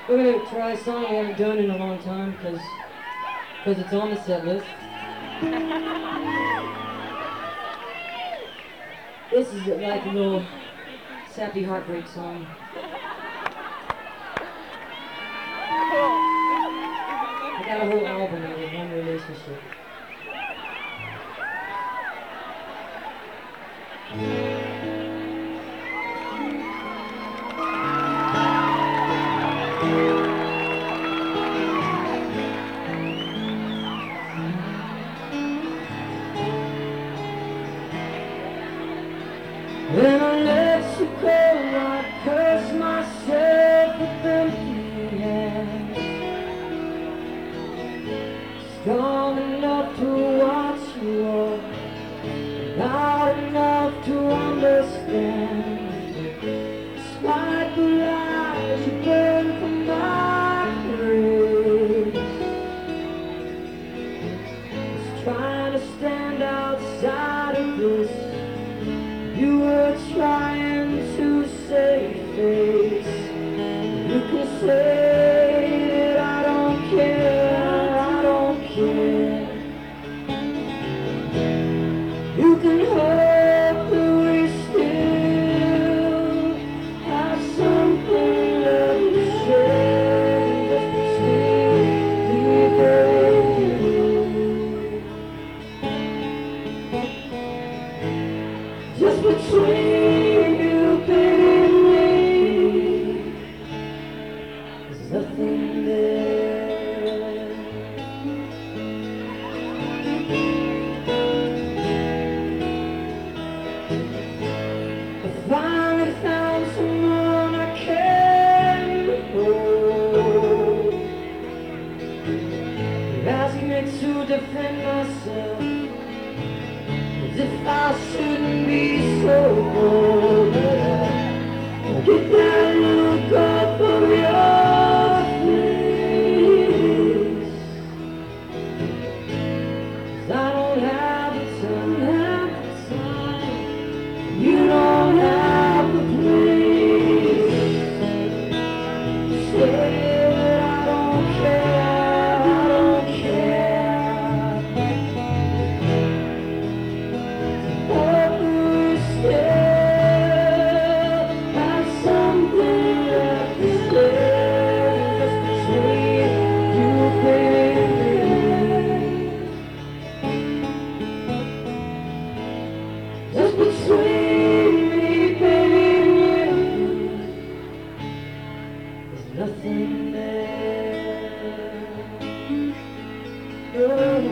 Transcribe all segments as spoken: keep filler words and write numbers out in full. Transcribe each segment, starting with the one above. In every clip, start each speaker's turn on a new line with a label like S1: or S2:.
S1: We're gonna try a song we haven't done in a long time because because it's on the set list. This is like a little sappy heartbreak song. I got a whole album of it, one relationship. When I let you go, I curse myself with empty hands. Strong enough to watch you walk, not enough to understand. Despite the lies you burn from my grace, just trying to stand outside of this. You were trying to save face. You can say that I don't care, I don't care. You can hope that we still have something left to share, just between me, baby. Just between you, baby, and me, there's nothing there. I finally found someone I can hold. You're asking me to defend myself, as if I shouldn't be so bold. Get that look off of your face, 'cause I don't have the time, have the time. You don't have the place. Say that I don't care, I don't care. Hope we still have something left to say, just between you, baby. Just between me, baby, and you, there's nothing there. Oh.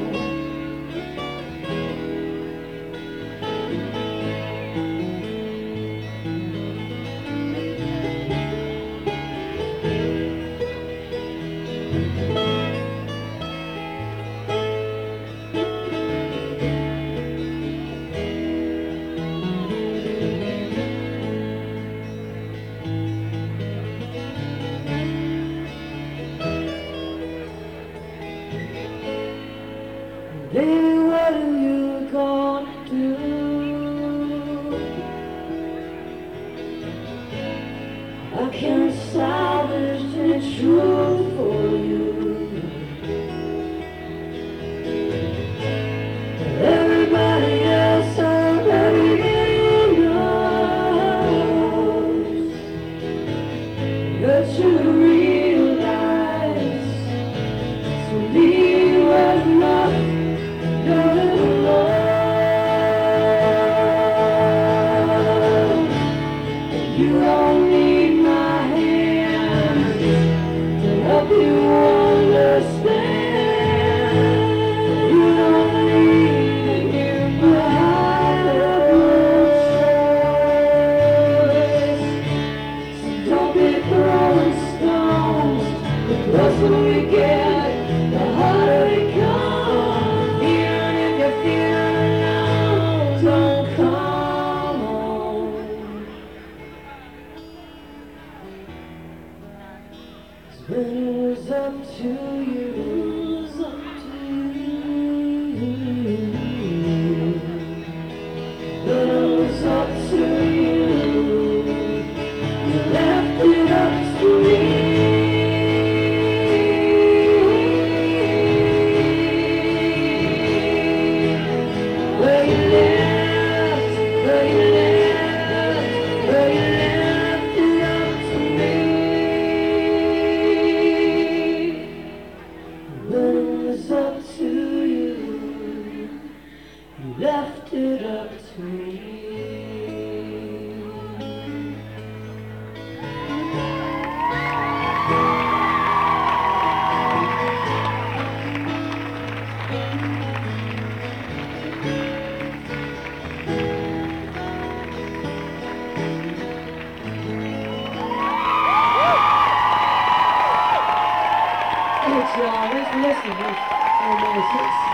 S1: Baby, what are you gonna do? I can't salvage the truth for you. Everybody else already knows that you realize to me was not good enough. You don't need my hand to help you understand. You don't need to hear my voice. So don't be throwing stones. The closer we get, the harder it comes. Even if you feel alone, don't come home. 'Cause when it was up to you, it was up to you. When it was up to you, you left it up to me.
S2: Nice, nice. Oh, nice.